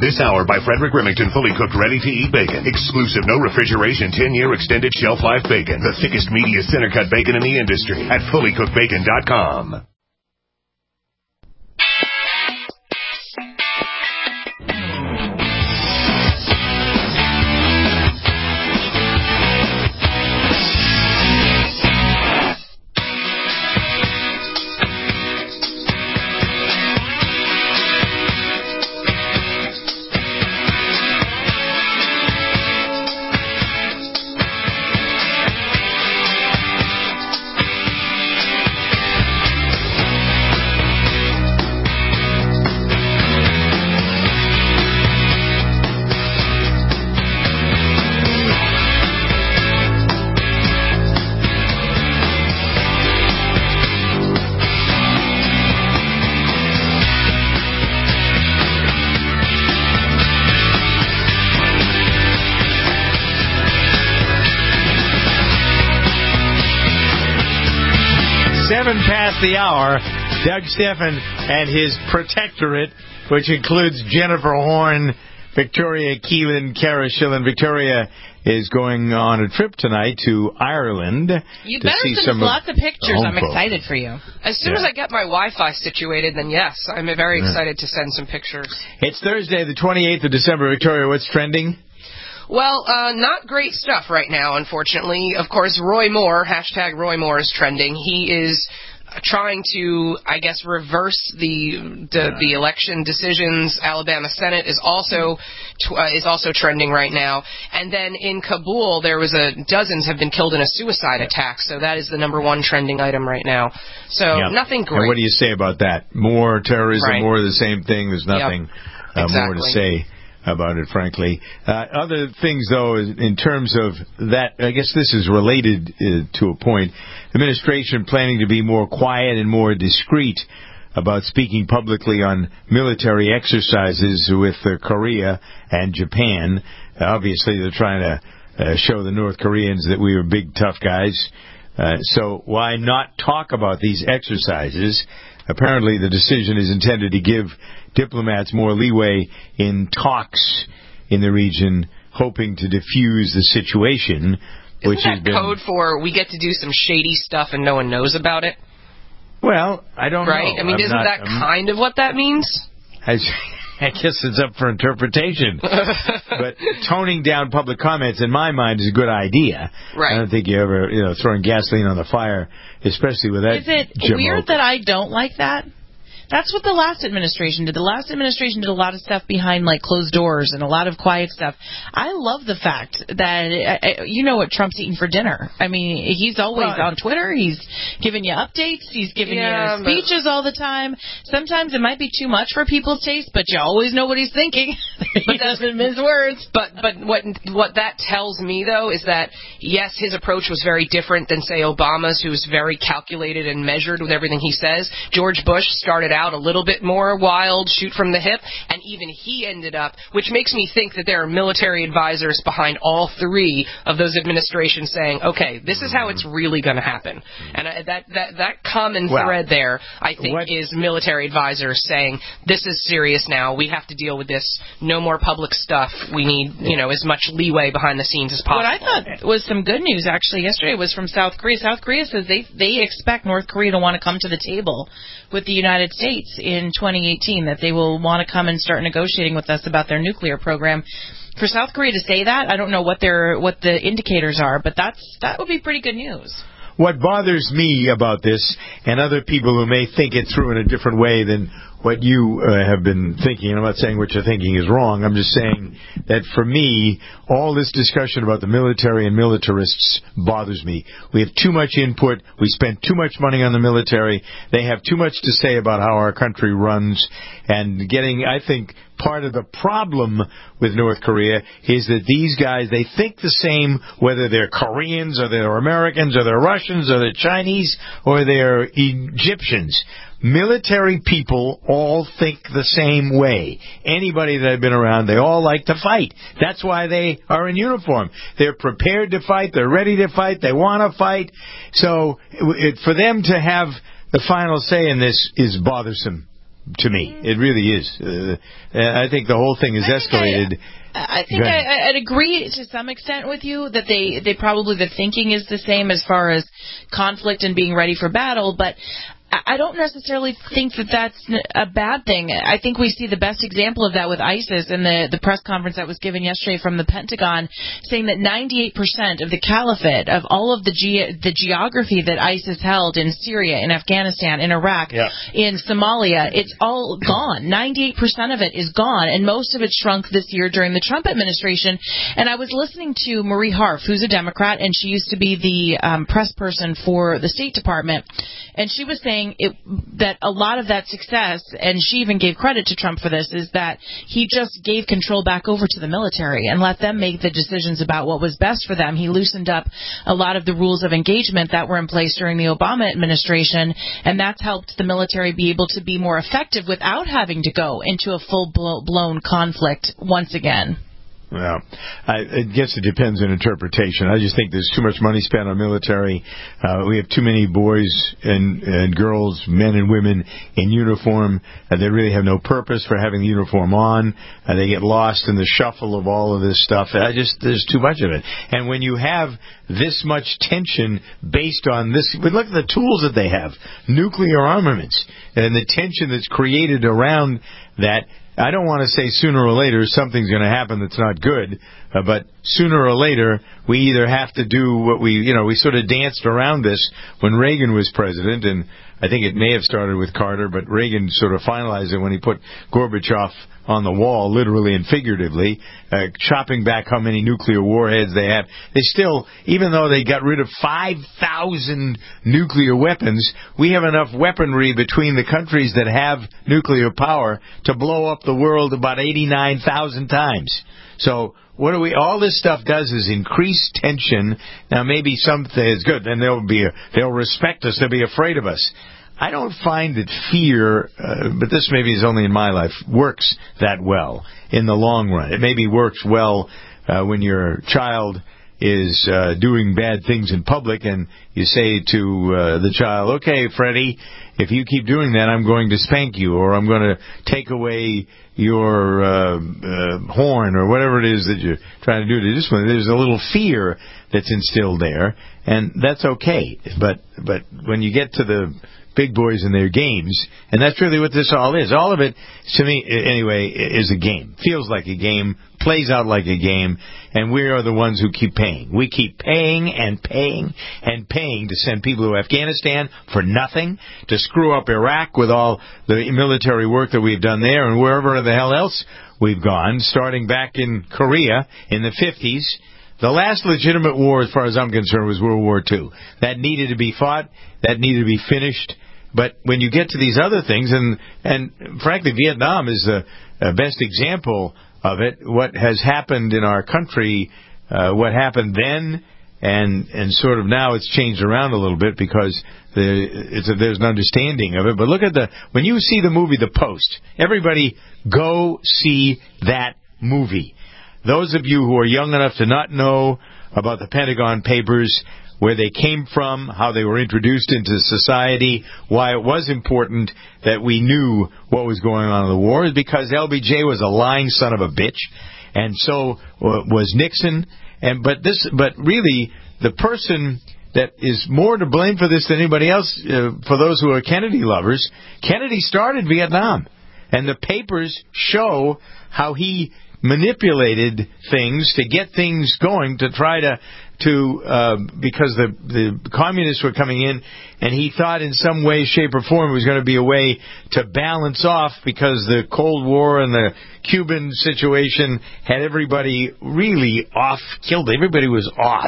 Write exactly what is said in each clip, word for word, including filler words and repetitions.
This hour by Frederick Remington, fully cooked, ready-to-eat bacon. Exclusive, no refrigeration, ten-year extended shelf life bacon. The thickest, meatiest, center-cut bacon in the industry at fully cooked bacon dot com. Past the hour, Doug Stephan and his protectorate, which includes Jennifer Horn, Victoria Keelan, Kara Schillen. Victoria is going on a trip tonight to Ireland. You to better see send some us lots of pictures. I'm folk. excited for you. As soon Yeah. as I get my Wi-Fi situated, then yes, I'm very Yeah. excited to send some pictures. It's Thursday, the twenty-eighth of December. Victoria, what's trending? Well, uh, not great stuff right now, unfortunately. Of course, Roy Moore, hashtag Roy Moore is trending. He is trying to, I guess, reverse the the, the election decisions. Alabama Senate is also tw- uh, is also trending right now. And then in Kabul, there was a dozens have been killed in a suicide attack. So that is the number one trending item right now. So Yep. nothing great. And what do you say about that? More terrorism, Right. more of the same thing. There's nothing Yep. uh, more Exactly. to say about it, frankly. Uh, other things, though, in terms of that, I guess this is related uh, to a point. Administration planning to be more quiet and more discreet about speaking publicly on military exercises with uh, Korea and Japan. Uh, obviously, they're trying to uh, show the North Koreans that we were big, tough guys. Uh, so why not talk about these exercises? Apparently, the decision is intended to give diplomats more leeway in talks in the region, hoping to diffuse the situation. Isn't which that has been code for we get to do some shady stuff and no one knows about it? Well, I don't right? know. I mean, I'm isn't not, that I'm, kind of what that means? I, I guess it's up for interpretation. But toning down public comments, in my mind, is a good idea. Right. I don't think you ever, you know, throwing gasoline on the fire, especially with that. Is it jamoke. weird that I don't like that? That's what the last administration did. The last administration did a lot of stuff behind, like, closed doors and a lot of quiet stuff. I love the fact that, uh, you know what Trump's eating for dinner. I mean, he's always Well, on Twitter. He's giving you updates. He's giving Yeah, you but- speeches all the time. Sometimes it might be too much for people's taste, but you always know what he's thinking. He doesn't mince words. But but what what that tells me, though, is that, yes, his approach was very different than, say, Obama's, who was very calculated and measured with everything he says. George Bush started out a little bit more wild, shoot from the hip, and even he ended up, which makes me think that there are military advisors behind all three of those administrations saying, okay, this is how it's really going to happen. And I, that, that, that common Well, thread there, I think, what- is military advisors saying, this is serious now, we have to deal with this, no more public stuff, we need, you know, as much leeway behind the scenes as possible. What I thought was some good news, actually, yesterday was from South Korea. South Korea says they they expect North Korea to want to come to the table with the United States in twenty eighteen, that they will want to come and start negotiating with us about their nuclear program. For South Korea to say that, I don't know what their what the indicators are, but that's that would be pretty good news. What bothers me about this, and other people who may think it through in a different way than what you uh, have been thinking, and I'm not saying what you're thinking is wrong, I'm just saying that for me, all this discussion about the military and militarists bothers me. We have too much input, we spend too much money on the military, they have too much to say about how our country runs, and getting, I think, part of the problem with North Korea is that these guys, they think the same, whether they're Koreans or they're Americans or they're Russians or they're Chinese or they're Egyptians. Military people all think the same way. Anybody that I've been around, they all like to fight. That's why they are in uniform. They're prepared to fight. They're ready to fight. They want to fight. So it, for them to have the final say in this is bothersome to me. It really is. Uh, I think the whole thing is escalated. I, I think I, I'd agree to some extent with you that they, they probably, the thinking is the same as far as conflict and being ready for battle, but I don't necessarily think that that's a bad thing. I think we see the best example of that with ISIS in the, the press conference that was given yesterday from the Pentagon, saying that ninety-eight percent of the caliphate, of all of the ge- the geography that ISIS held in Syria, in Afghanistan, in Iraq, yeah. in Somalia, it's all gone. ninety-eight percent of it is gone, and most of it shrunk this year during the Trump administration. And I was listening to Marie Harf, who's a Democrat, and she used to be the um, press person for the State Department, and she was saying It, that a lot of that success, and she even gave credit to Trump for this, is that he just gave control back over to the military and let them make the decisions about what was best for them. He loosened up a lot of the rules of engagement that were in place during the Obama administration, and that's helped the military be able to be more effective without having to go into a full-blown conflict once again. Well, I, I guess it depends on interpretation. I just think there's too much money spent on military. Uh, we have too many boys and, and girls, men and women in uniform. Uh, they really have no purpose for having the uniform on. Uh, they get lost in the shuffle of all of this stuff. I just there's too much of it. And when you have this much tension based on this, but look at the tools that they have, nuclear armaments, and the tension that's created around that. I don't want to say sooner or later something's going to happen that's not good, uh, but sooner or later we either have to do what we, you know, we sort of danced around this when Reagan was president, and I think it may have started with Carter, but Reagan sort of finalized it when he put Gorbachev on the wall, literally and figuratively, uh, chopping back how many nuclear warheads they have. They still, even though they got rid of five thousand nuclear weapons, we have enough weaponry between the countries that have nuclear power to blow up the world about eighty-nine thousand times. So what do we? All this stuff does is increase tension. Now maybe something is good, and they'll be they'll respect us. They'll be afraid of us. I don't find that fear, uh, but this maybe is only in my life, works that well in the long run. It maybe works well uh, when your child is uh, doing bad things in public and you say to uh, the child, okay, Freddie, if you keep doing that, I'm going to spank you, or I'm going to take away your uh, uh, horn, or whatever it is that you're trying to do to this one. There's a little fear that's instilled there, and that's okay. But but when you get to the big boys in their games, and that's really what this all is. All of it, to me, anyway, is a game. Feels like a game, plays out like a game, and we are the ones who keep paying. We keep paying and paying and paying to send people to Afghanistan for nothing, to screw up Iraq with all the military work that we've done there, and wherever the hell else we've gone, starting back in Korea in the fifties. The last legitimate war, as far as I'm concerned, was World War Two. That needed to be fought. That needed to be finished. But when you get to these other things, and and frankly, Vietnam is the uh, best example of it, what has happened in our country, uh, what happened then, and and sort of now it's changed around a little bit because the, it's a, there's an understanding of it. But look at the, when you see the movie The Post, everybody go see that movie. Those of you who are young enough to not know about the Pentagon Papers, where they came from, how they were introduced into society, why it was important that we knew what was going on in the war, is because L B J was a lying son of a bitch, and so uh, was Nixon. And but this, but really, the person that is more to blame for this than anybody else, uh, for those who are Kennedy lovers, Kennedy started Vietnam, and the papers show how he manipulated things to get things going, to try to to uh, because the the communists were coming in, and he thought in some way, shape, or form it was going to be a way to balance off, because the Cold War and the Cuban situation had everybody really off, killed. Everybody was off.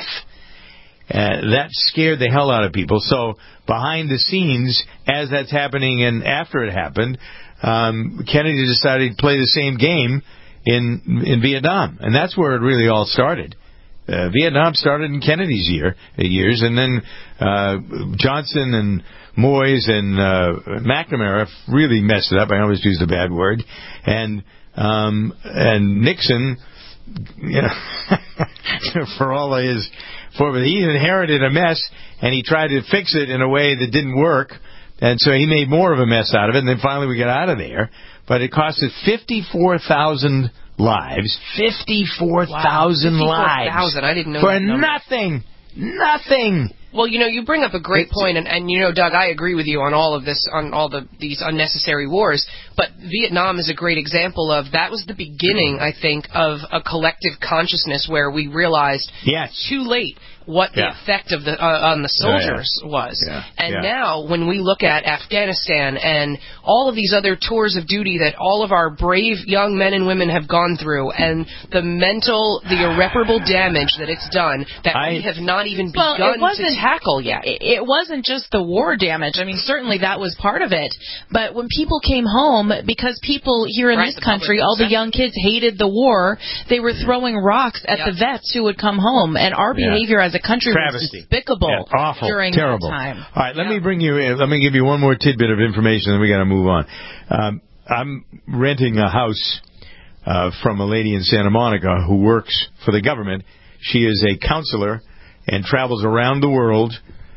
Uh, that scared the hell out of people. So behind the scenes, as that's happening and after it happened, um, Kennedy decided to play the same game in in Vietnam, and that's where it really all started. Uh, Vietnam started in Kennedy's year years, and then uh, Johnson and Moyes and uh, McNamara really messed it up. I always use the bad word, and um, and Nixon, you know, for all his, for he inherited a mess, and he tried to fix it in a way that didn't work. And so he made more of a mess out of it, and then finally we got out of there. But it cost us fifty-four thousand lives. fifty-four thousand wow, lives. fifty-four thousand. I didn't know For that number. nothing. Nothing. Well, you know, you bring up a great point, and, and you know, Doug, I agree with you on all of this, on all the these unnecessary wars. But Vietnam is a great example of that was the beginning, I think, of a collective consciousness where we realized yes. too late what the yeah. effect of the uh, on the soldiers oh, yeah. was. Yeah. And yeah. now, when we look at Afghanistan and all of these other tours of duty that all of our brave young men and women have gone through, and the mental, the irreparable damage that it's done, that I, we have not even well, begun to tackle yet. It wasn't just the war damage. I mean, certainly that was part of it. But when people came home, because people here in right, this country, all the young kids hated the war, they were throwing rocks at yep. the vets who would come home. And our yeah. behavior as a country Travesty. was despicable yeah, awful, during terrible. that time. All right, let yeah. me bring you. Let me give you one more tidbit of information, then we got to move on. Um, I'm renting a house uh, from a lady in Santa Monica who works for the government. She is a counselor and travels around the world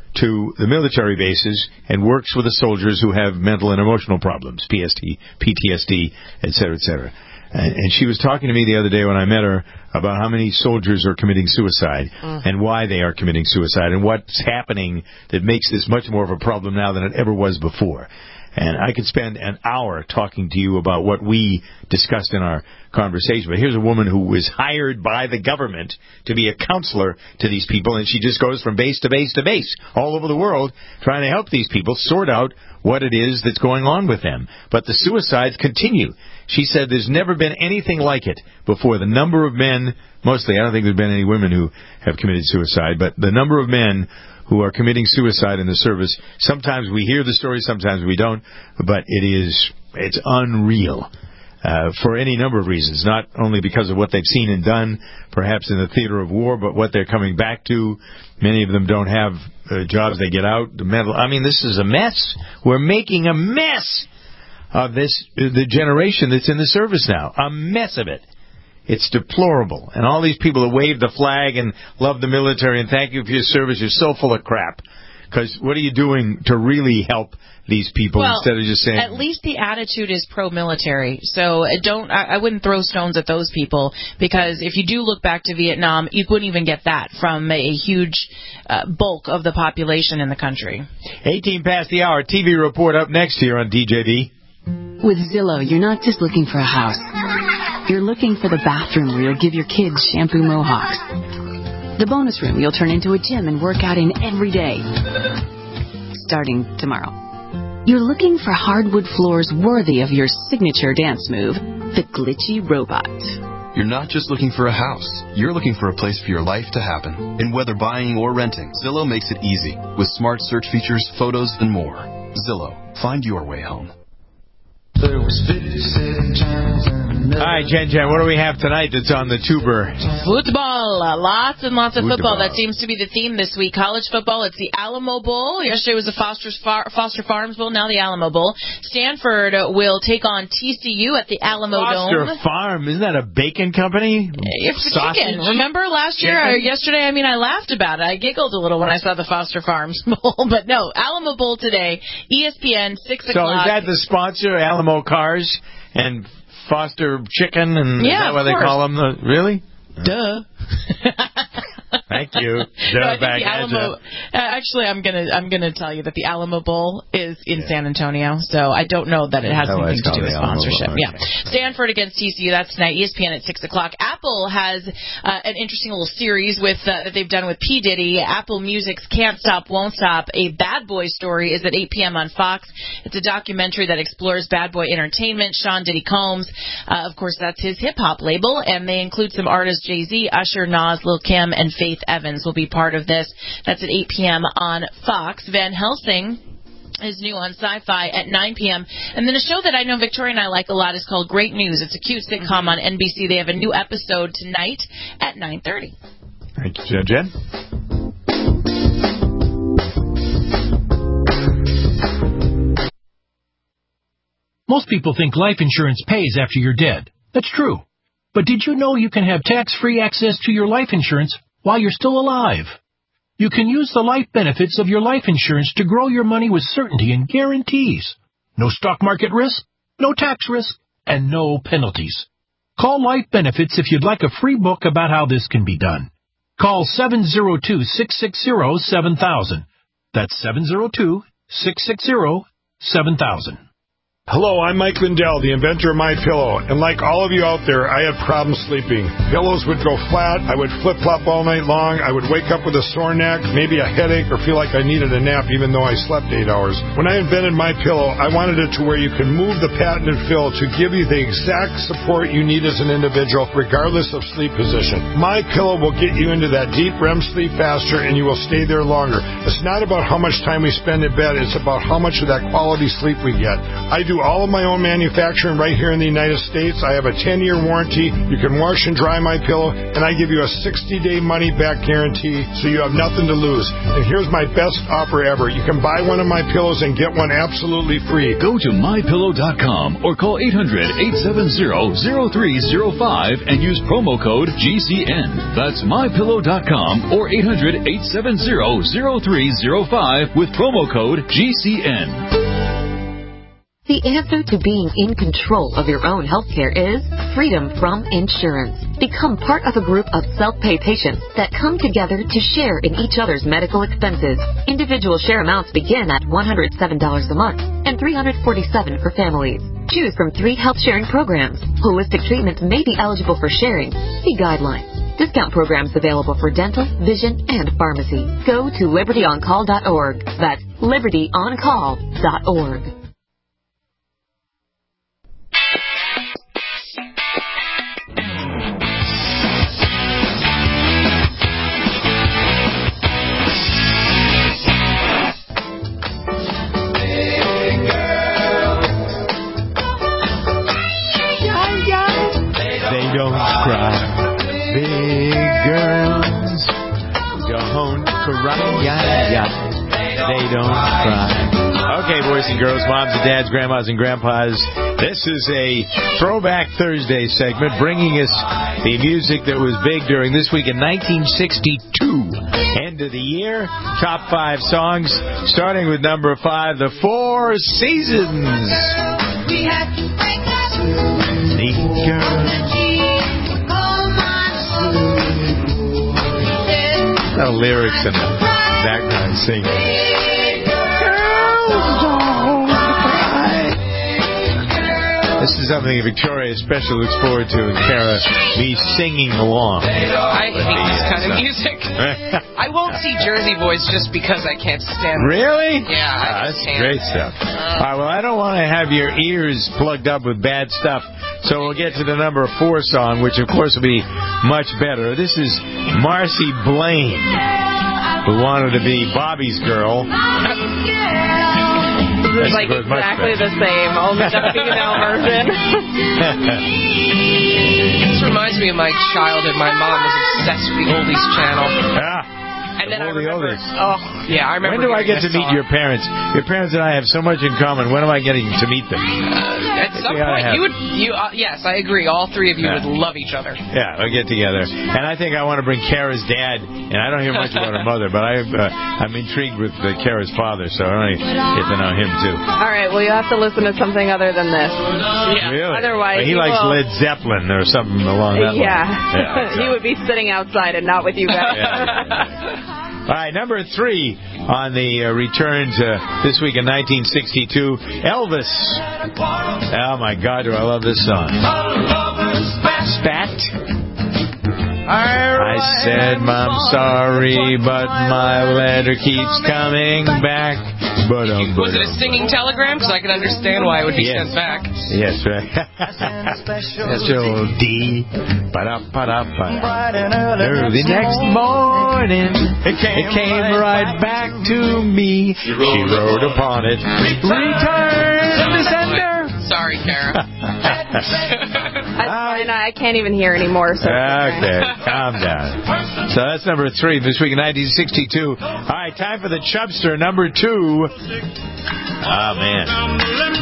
to the military bases and works with the soldiers who have mental and emotional problems, P S T, P T S D, et cetera, et cetera. And, and she was talking to me the other day when I met her about how many soldiers are committing suicide mm. and why they are committing suicide and what's happening that makes this much more of a problem now than it ever was before. And I could spend an hour talking to you about what we discussed in our conversation. But here's a woman who was hired by the government to be a counselor to these people, and she just goes from base to base to base all over the world trying to help these people sort out what it is that's going on with them. But the suicides continue. She said there's never been anything like it before. The number of men, mostly, I don't think there's been any women who have committed suicide, but the number of men who are committing suicide in the service, sometimes we hear the story, sometimes we don't, but it is, it's unreal. Uh, for any number of reasons, not only because of what they've seen and done, perhaps in the theater of war, but what they're coming back to. Many of them don't have uh, jobs. They get out. The mental, I mean, this is a mess. We're making a mess of this, the generation that's in the service now. A mess of it. It's deplorable. And all these people that wave the flag and love the military and thank you for your service, you're so full of crap. Because what are you doing to really help these people well, instead of just saying... At least the attitude is pro-military. So don't I, I wouldn't throw stones at those people, because if you do look back to Vietnam, you wouldn't even get that from a huge uh, bulk of the population in the country. eighteen past the hour. T V report up next here on D J D. With Zillow, you're not just looking for a house. You're looking for the bathroom where you'll give your kids shampoo mohawks. The bonus room you'll turn into a gym and work out in every day. Starting tomorrow. You're looking for hardwood floors worthy of your signature dance move, the glitchy robot. You're not just looking for a house. You're looking for a place for your life to happen. And whether buying or renting, Zillow makes it easy with smart search features, photos, and more. Zillow. Find your way home. There was fifty-seven times and all right, Jen Jen, what do we have tonight that's on the tuber? Football. Uh, lots and lots of football. Football. That seems to be the theme this week. College football, it's the Alamo Bowl. Yesterday was the Foster's Far- Foster Farms Bowl, now the Alamo Bowl. Stanford will take on T C U at the Alamo Foster Dome. Farm, isn't that a bacon company? It's the Sausage? chicken. Remember last year, or yesterday, I mean, I laughed about it. I giggled a little when I saw the Foster Farms Bowl. But no, Alamo Bowl today, E S P N, six So o'clock. is that the sponsor, Alamo Cars and Foster Chicken? And yeah, is that what they call them? The, really? Duh. Thank you. No, I think back the Alamo, uh, actually, I'm gonna I'm gonna tell you that the Alamo Bowl is in yeah. San Antonio, so I don't know that it has oh, anything to do with sponsorship. Okay. Yeah, Stanford against T C U. That's tonight. E S P N at six o'clock. Apple has uh, an interesting little series with uh, that they've done with P Diddy. Apple Music's Can't Stop Won't Stop. A Bad Boy story is at eight p.m. on Fox. It's a documentary that explores Bad Boy Entertainment. Sean Diddy Combs, uh, of course, that's his hip hop label, and they include some artists: Jay-Z, Usher, Nas, Lil Kim, and Faith Evans will be part of this. That's at eight p.m. on Fox. Van Helsing is new on Sci-Fi at nine p.m. And then a show that I know Victoria and I like a lot is called Great News. It's a cute sitcom on N B C. They have a new episode tonight at nine thirty. Thank you, Jen. Most people think life insurance pays after you're dead. That's true. But did you know you can have tax-free access to your life insurance while you're still alive? You can use the life benefits of your life insurance to grow your money with certainty and guarantees. No stock market risk, no tax risk, and no penalties. Call Life Benefits if you'd like a free book about how this can be done. Call seven oh two, six six zero, seven thousand. That's seven oh two, six six zero, seven thousand. Hello, I'm Mike Lindell, the inventor of MyPillow, and like all of you out there, I had problems sleeping. Pillows would go flat, I would flip-flop all night long, I would wake up with a sore neck, maybe a headache, or feel like I needed a nap even though I slept eight hours. When I invented MyPillow, I wanted it to where you can move the patented fill to give you the exact support you need as an individual, regardless of sleep position. MyPillow will get you into that deep R E M sleep faster, and you will stay there longer. It's not about how much time we spend in bed, it's about how much of that quality sleep we get. I do all of my own manufacturing right here in the United States. I have a ten-year warranty. You can wash and dry MyPillow, and I give you a sixty-day money-back guarantee, so you have nothing to lose. And here's my best offer ever. You can buy one of my pillows and get one absolutely free. Go to my pillow dot com or call eight hundred, eight seven zero, zero three zero five and use promo code G C N. That's my pillow dot com or eight hundred, eight seven zero, zero three zero five with promo code G C N. The answer to being in control of your own healthcare is freedom from insurance. Become part of a group of self-pay patients that come together to share in each other's medical expenses. Individual share amounts begin at one hundred seven dollars a month and three hundred forty-seven dollars for families. Choose from three health sharing programs. Holistic treatments may be eligible for sharing. See guidelines. Discount programs available for dental, vision, and pharmacy. Go to liberty on call dot org. That's liberty on call dot org. They don't cry. Big girls don't cry. They don't cry. Okay, boys and girls, moms and dads, grandmas and grandpas, this is a Throwback Thursday segment bringing us the music that was big during this week in nineteen sixty-two. End of the year, top five songs, starting with number five, The Four Seasons. We have to break up. Neat girl. No lyrics in the background singing. Girls don't cry. This is something Victoria especially looks forward to, and Kara, me singing along. I hate this kind of music. I won't see Jersey Boys just because I can't stand it. Really? Yeah, I oh, that's can't. great stuff. Uh, All right, well, I don't want to have your ears plugged up with bad stuff, so we'll get to the number four song, which, of course, will be much better. This is Marcy Blaine, who wanted to be Bobby's girl. This is like exactly the same, only the female version. This reminds me of my childhood. My mom was obsessed with the Oldies channel. Ah. And then I the remember, oldies. oh, yeah, I remember. When do I get to meet song. your parents? Your parents and I have so much in common. When am I getting to meet them? Uh, at some point, you would, you, uh, yes, I agree. All three of you yeah. would love each other. Yeah, we'll get together. And I think I want to bring Kara's dad, and I don't hear much about her mother, but I, uh, I'm intrigued with uh, Kara's father, so I want to get to know him, too. All right, well, you have to listen to something other than this. Yeah. Really? Otherwise, well, he likes will... Led Zeppelin or something along that yeah. line. Yeah. He would be sitting outside and not with you guys. yeah. All right, number three on the uh, return to this week in nineteen sixty-two, Elvis. Oh, my God, do I love this song. Spat. I said, I'm sorry, but my letter keeps coming back. But, um, Was it a singing telegram? Because I can understand why it would be yes. sent back. Yes, right. That's your old D. Ba-da-ba-da-ba-da. The next morning, it came, it came right back to me. She wrote upon it, return to sender. Sorry, Kara. I, I can't even hear anymore. So okay, calm down. So that's number three this week in nineteen sixty-two. All right, time for the Chubster, number two. Oh, man.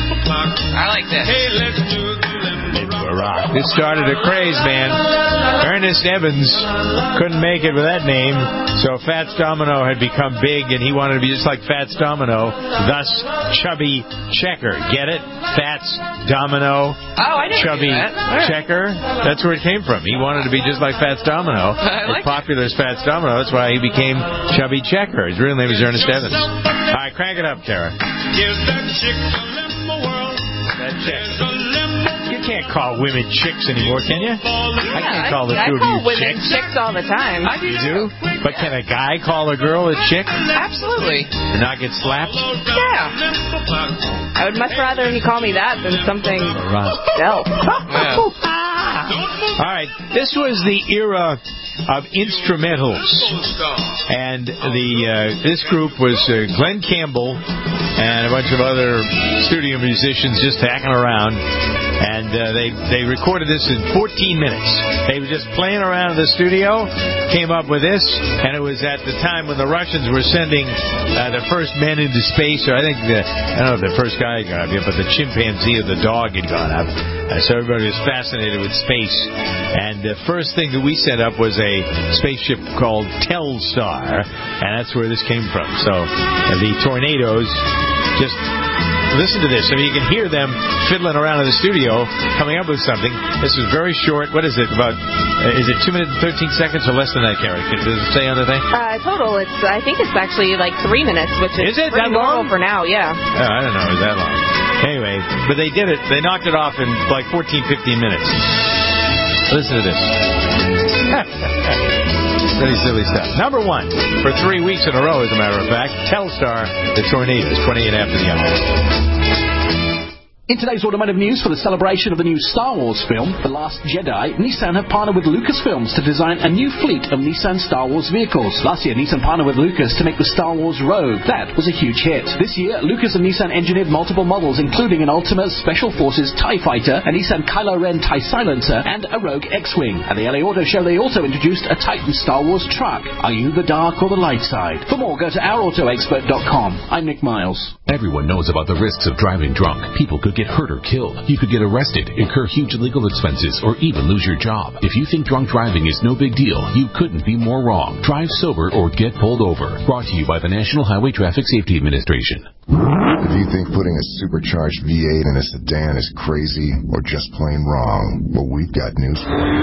I like this. Rock. This started a craze, man. Ernest Evans couldn't make it with that name, so Fats Domino had become big, and he wanted to be just like Fats Domino, thus Chubby Checker. Get it? Fats Domino, oh, I Chubby that. Checker. That's where it came from. He wanted to be just like Fats Domino. I like as popular as Fats Domino. That's why he became Chubby Checker. His real name is Ernest Evans. All right, crank it up, Tara. Give that chick a lemon world. That chick. You can't call women chicks anymore, can you? Yeah, I can't call the I, two I call of you women chicks. chicks all the time. I do. You do? But can a guy call a girl a chick Absolutely. and not get slapped? Yeah. I would much rather he call me that than something else. Yeah. All right, this was the era of instrumentals, and the uh, this group was uh, Glenn Campbell and a bunch of other studio musicians just hacking around, and uh, they they recorded this in fourteen minutes. They were just playing around in the studio, came up with this, and it was at the time when the Russians were sending uh, the first men into space, or I think the, I don't know if the first guy had gone up yet, but the chimpanzee or the dog had gone up. Uh, so everybody was fascinated with space. And the first thing that we set up was a spaceship called Telstar, and that's where this came from. So uh, the Tornadoes, just listen to this. I mean, you can hear them fiddling around in the studio, coming up with something. This is very short. What is it? About uh, is it two minutes and thirteen seconds or less than that, Carrie? Does it say on the thing? Uh, total, it's I think it's actually like three minutes, which is, Is it pretty that long? normal for now. Yeah. Oh, I don't know. Is that long? Anyway, but they did it. They knocked it off in like fourteen, fifteen minutes. Listen to this. Pretty silly stuff. Number one, for three weeks in a row, as a matter of fact, Telstar, the Tornadoes, twenty-eight after the hour. In today's automotive news, for the celebration of the new Star Wars film, The Last Jedi, Nissan have partnered with Lucasfilms to design a new fleet of Nissan Star Wars vehicles. Last year, Nissan partnered with Lucas to make the Star Wars Rogue. That was a huge hit. This year, Lucas and Nissan engineered multiple models, including an Ultima Special Forces TIE Fighter, a Nissan Kylo Ren TIE Silencer, and a Rogue X-Wing. At the L A Auto Show, they also introduced a Titan Star Wars truck. Are you the dark or the light side? For more, go to our auto expert dot com. I'm Nick Miles. Everyone knows about the risks of driving drunk. People could get hurt or killed. You could get arrested, incur huge legal expenses, or even lose your job. If you think drunk driving is no big deal, you couldn't be more wrong. Drive sober or get pulled over. Brought to you by the National Highway Traffic Safety Administration. If you think putting a supercharged V eight in a sedan is crazy or just plain wrong, well, we've got news for you.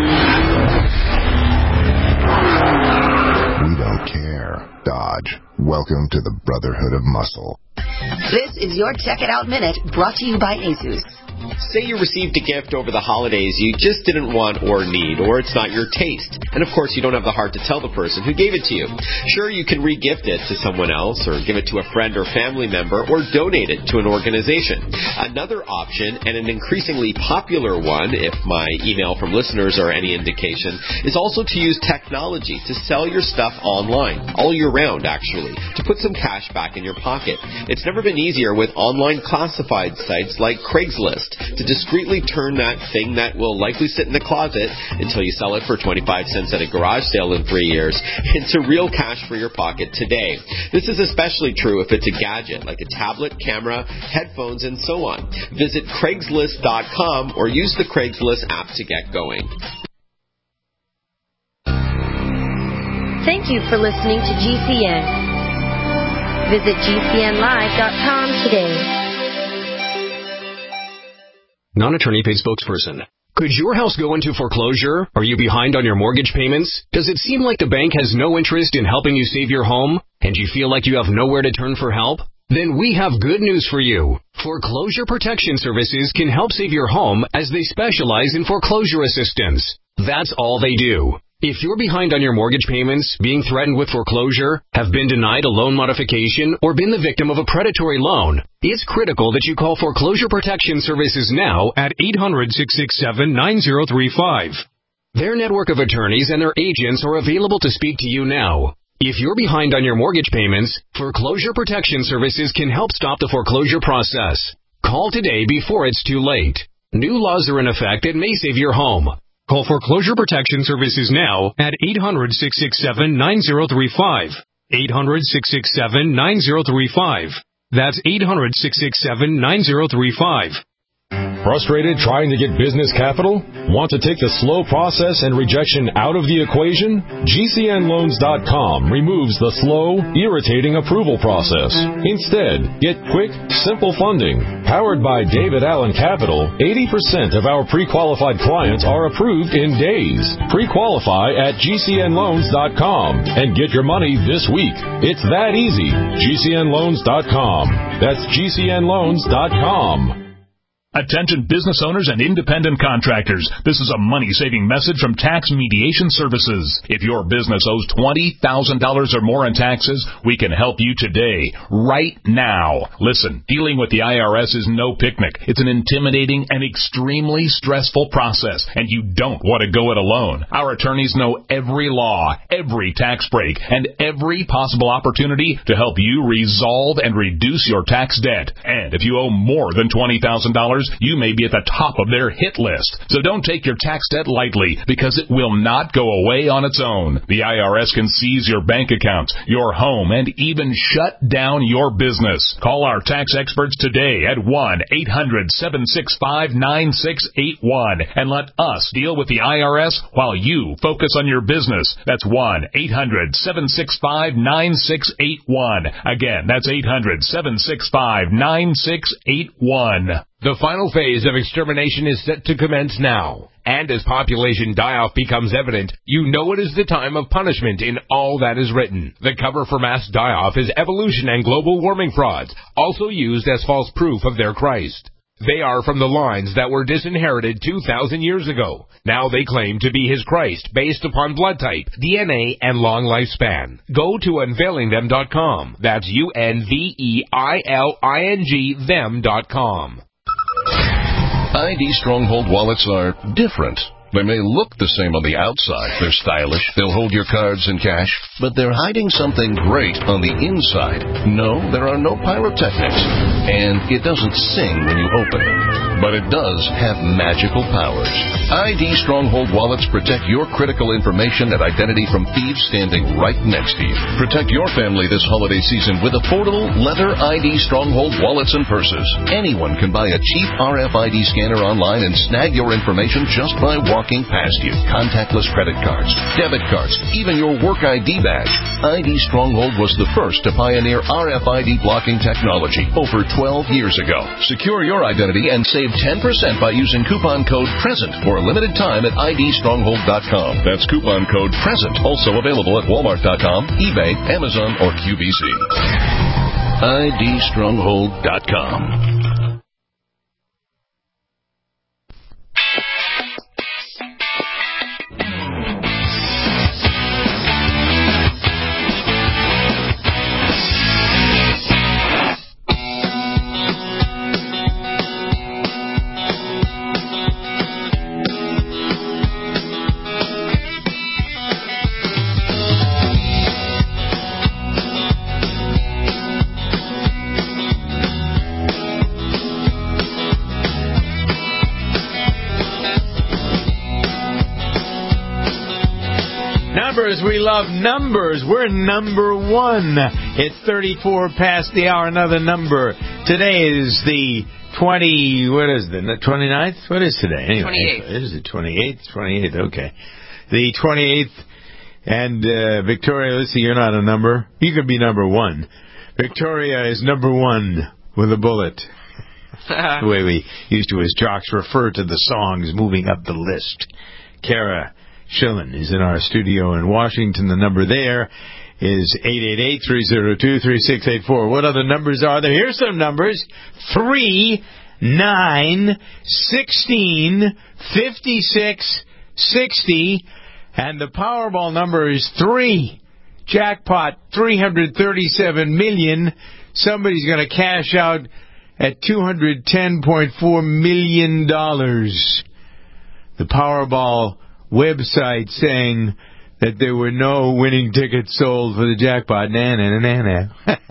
We don't care. Dodge. Welcome to the Brotherhood of Muscle. This is your Check It Out Minute, brought to you by Asus. Say you received a gift over the holidays you just didn't want or need, or it's not your taste. And of course, you don't have the heart to tell the person who gave it to you. Sure, you can re-gift it to someone else, or give it to a friend or family member, or donate it to an organization. Another option, and an increasingly popular one, if my email from listeners are any indication, is also to use technology to sell your stuff online, all year round actually, to put some cash back in your pocket. It's never been easier with online classified sites like Craigslist to discreetly turn that thing that will likely sit in the closet until you sell it for twenty-five cents at a garage sale in three years into real cash for your pocket today. This is especially true if it's a gadget like a tablet, camera, headphones, and so on. Visit Craigslist dot com or use the Craigslist app to get going. Thank you for listening to G C N. Visit G C N live dot com today. Non-attorney paid spokesperson. Could your house go into foreclosure? Are you behind on your mortgage payments? Does it seem like the bank has no interest in helping you save your home? And you feel like you have nowhere to turn for help? Then we have good news for you. Foreclosure Protection Services can help save your home as they specialize in foreclosure assistance. That's all they do. If you're behind on your mortgage payments, being threatened with foreclosure, have been denied a loan modification, or been the victim of a predatory loan, it's critical that you call Foreclosure Protection Services now at eight hundred, six six seven, nine zero three five. Their network of attorneys and their agents are available to speak to you now. If you're behind on your mortgage payments, Foreclosure Protection Services can help stop the foreclosure process. Call today before it's too late. New laws are in effect that may save your home. Call Foreclosure Protection Services now at eight hundred, six six seven, nine zero three five. eight hundred, six six seven, nine zero three five. That's eight hundred, six six seven, nine zero three five. Frustrated trying to get business capital? Want to take the slow process and rejection out of the equation? G C N loans dot com removes the slow, irritating approval process. Instead, get quick, simple funding. Powered by David Allen Capital, eighty percent of our pre-qualified clients are approved in days. Pre-qualify at G C N loans dot com and get your money this week. It's that easy. G C N loans dot com. That's G C N loans dot com. Attention business owners and independent contractors. This is a money-saving message from Tax Mediation Services. If your business owes twenty thousand dollars or more in taxes, we can help you today, right now. Listen, dealing with the I R S is no picnic. It's an intimidating and extremely stressful process, and you don't want to go it alone. Our attorneys know every law, every tax break, and every possible opportunity to help you resolve and reduce your tax debt. And if you owe more than twenty thousand dollars, you may be at the top of their hit list. So don't take your tax debt lightly, because it will not go away on its own. The I R S can seize your bank accounts, your home, and even shut down your business. Call our tax experts today at one eight hundred seven six five nine six eight one and let us deal with the I R S while you focus on your business. That's one eight hundred seven six five nine six eight one. Again, that's eight hundred seven six five nine six eight one. The final phase of extermination is set to commence now. And as population die-off becomes evident, you know it is the time of punishment in all that is written. The cover for mass die-off is evolution and global warming frauds, also used as false proof of their Christ. They are from the lines that were disinherited two thousand years ago. Now they claim to be his Christ based upon blood type, D N A, and long lifespan. Go to unveiling them dot com. That's U N V E I L I N G them dot com. I D Stronghold wallets are different. They may look the same on the outside. They're stylish. They'll hold your cards and cash, but they're hiding something great on the inside. No, there are no pyrotechnics, and it doesn't sing when you open it, but it does have magical powers. I D Stronghold wallets protect your critical information and identity from thieves standing right next to you. Protect your family this holiday season with affordable leather I D Stronghold wallets and purses. Anyone can buy a cheap R F I D scanner online and snag your information just by walking past you. Contactless credit cards, debit cards, even your work I D badge. I D Stronghold was the first to pioneer R F I D blocking technology over twelve years ago. Secure your identity and save ten percent by using coupon code PRESENT for a limited time at I D stronghold dot com. That's coupon code PRESENT. Also available at walmart dot com, eBay, Amazon, or Q V C. I D stronghold dot com. We love numbers. We're number one. It's thirty-four past the hour. Another number. Today is the twenty. What is it? The twenty-ninth? What is today? Anyway, twenty-eighth. Is it twenty-eighth? twenty-eighth. Okay. The twenty-eighth. And uh, Victoria, let's see. You're not a number. You can be number one. Victoria is number one with a bullet. The way we used to, as jocks, refer to the songs moving up the list. Kara Schillen is in our studio in Washington. The number there is eight eight eight, three oh two, three six eight four. What other numbers are there? Here's some numbers. three, nine, sixteen, fifty-six, sixty, and the Powerball number is three. Jackpot, three hundred thirty-seven million dollars. Somebody's going to cash out at two hundred ten point four million dollars. The Powerball website saying that there were no winning tickets sold for the jackpot. Na na na na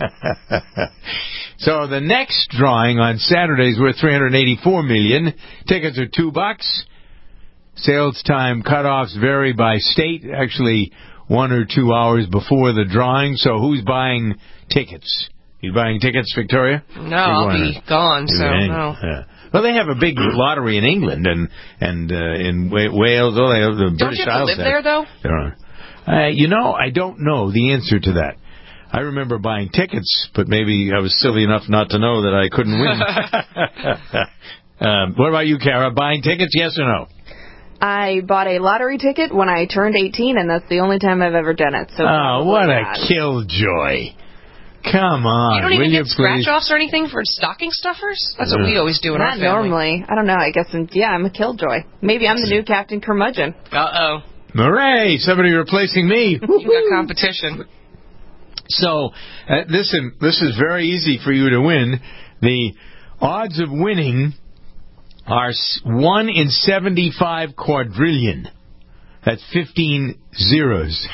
na. So the next drawing on Saturday is worth three hundred eighty-four million dollars. Tickets are two bucks. Sales time cutoffs vary by state. Actually, one or two hours before the drawing. So who's buying tickets? You buying tickets, Victoria? No, I'll be gone. So no. Yeah. Well, they have a big lottery in England and and uh, in Wa- Wales. Oh, they have the Don't British you have to Isles. live there, though? There are. Uh, you know, I don't know the answer to that. I remember buying tickets, but maybe I was silly enough not to know that I couldn't win. um, what about you, Kara? Buying tickets, yes or no? I bought a lottery ticket when I turned eighteen, and that's the only time I've ever done it. So oh, what not. a killjoy. Come on. You don't even will get you scratch-offs or anything for stocking stuffers? That's what we always do in Not our family. normally. I don't know. I guess, I'm, yeah, I'm a killjoy. Maybe I'm the new Captain Curmudgeon. Uh-oh. Hooray, somebody replacing me. You got competition. So, uh, listen, this is very easy for you to win. The odds of winning are one in seventy-five quadrillion. That's fifteen zeros.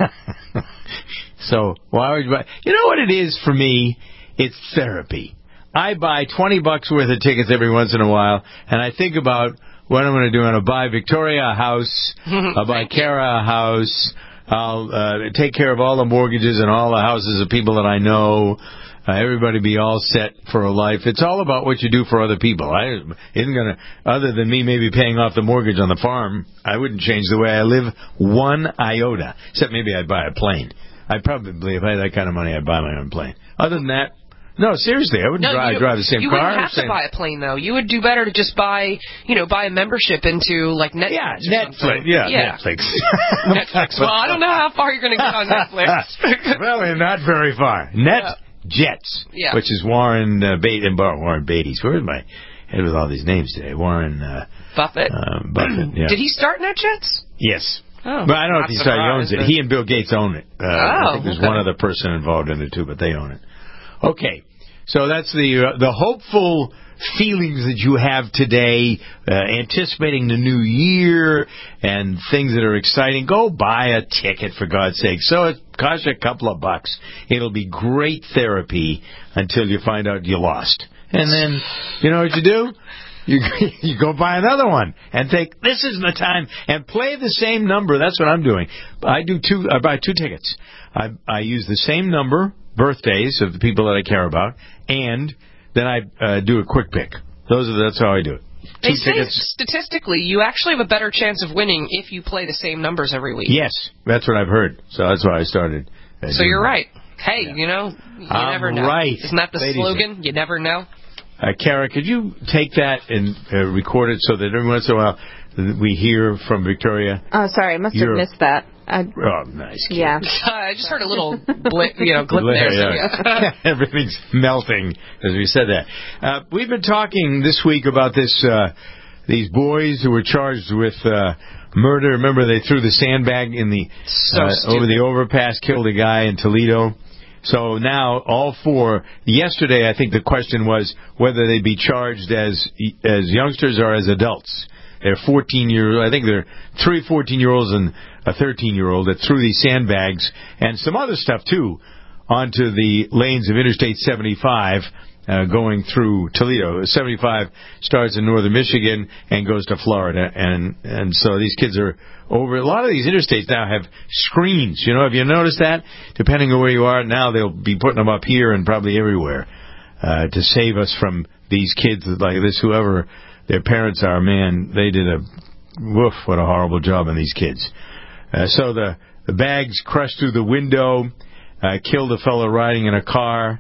So, why would you buy? You know what it is for me? It's therapy. I buy twenty bucks worth of tickets every once in a while, and I think about what I'm going to do. I'm going to buy Victoria a house. I'll buy Kara a house. I'll uh, take care of all the mortgages and all the houses of people that I know. Uh, everybody be all set for a life. It's all about what you do for other people. I isn't gonna, other than me maybe paying off the mortgage on the farm, I wouldn't change the way I live one iota. Except maybe I'd buy a plane. I'd probably, if I had that kind of money, I'd buy my own plane. Other than that, no, seriously, I wouldn't no, drive, you, drive the same you car. You wouldn't have same... to buy a plane, though. You would do better to just buy, you know, buy a membership into, like, Netflix. Yeah, Netflix. Yeah, yeah, Netflix. Netflix. Well, I don't know how far you're going to get on Netflix. Well, not very far. Net yeah. Jets, yeah. which is Warren uh, Beatty and Warren Beatty's. Where is my head with all these names today? Warren uh, Buffett. Uh, Buffett. Yeah. Did he start NetJets? Yes. Oh, but I don't know if he started, he owns it. He and Bill Gates own it. Uh, oh, I think there's okay. one other person involved in it too, but they own it. Okay, so that's the uh, the hopeful feelings that you have today, uh, anticipating the new year and things that are exciting. Go buy a ticket, for God's sake. So it costs you a couple of bucks. It'll be great therapy until you find out you lost. And then, you know what you do? You you go buy another one and think, this is the time, and play the same number. That's what I'm doing. I do two. I buy two tickets. I I use the same number, birthdays of the people that I care about, and then I uh, do a quick pick. Those are that's how I do it. They Two say tickets. Statistically, you actually have a better chance of winning if you play the same numbers every week. Yes, that's what I've heard. So that's why I started. Uh, so you're that. right. Hey, yeah. you know, you I'm never know. Right. Isn't that the Ladies slogan? and... You never know. Uh, Kara, could you take that and uh, record it so that every once in a while we hear from Victoria? Oh, sorry, I must You're... have missed that. I... Oh, nice. Kid. Yeah. I just heard a little blip, you know, glip there. Yeah, yeah. Everything's melting as we said that. Uh, we've been talking this week about this. Uh, these boys who were charged with uh, murder. Remember, they threw the sandbag in the so uh, over the overpass, killed a guy in Toledo. So now all four. Yesterday, I think the question was whether they'd be charged as as youngsters or as adults. They're fourteen years. I think they're three fourteen-year-olds and a thirteen-year-old that threw these sandbags and some other stuff too onto the lanes of Interstate seventy-five uh, going through Toledo. seventy-five starts in northern Michigan and goes to Florida, and and so these kids are over. A lot of these interstates now have screens. You know, have you noticed that? Depending on where you are now, they'll be putting them up here and probably everywhere uh, to save us from these kids like this. Whoever their parents are, man, they did a woof. What a horrible job on these kids. Uh, so the the bags crushed through the window, uh, killed a fellow riding in a car.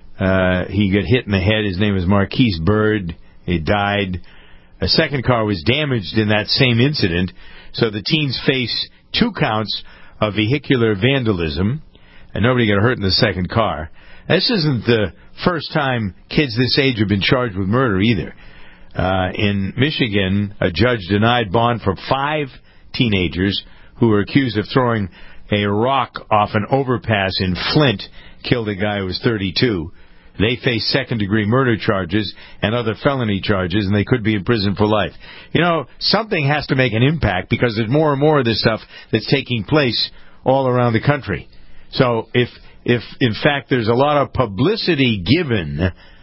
Uh, he got hit in the head. His name is Marquise Bird. He died. A second car was damaged in that same incident. So the teens face two counts of vehicular vandalism, and nobody got hurt in the second car. This isn't the first time kids this age have been charged with murder either. Uh, in Michigan, a judge denied bond for five teenagers who were accused of throwing a rock off an overpass in Flint, killed a guy who was thirty-two. They face second-degree murder charges and other felony charges, and they could be in prison for life. You know, something has to make an impact because there's more and more of this stuff that's taking place all around the country. So if, if in fact, there's a lot of publicity given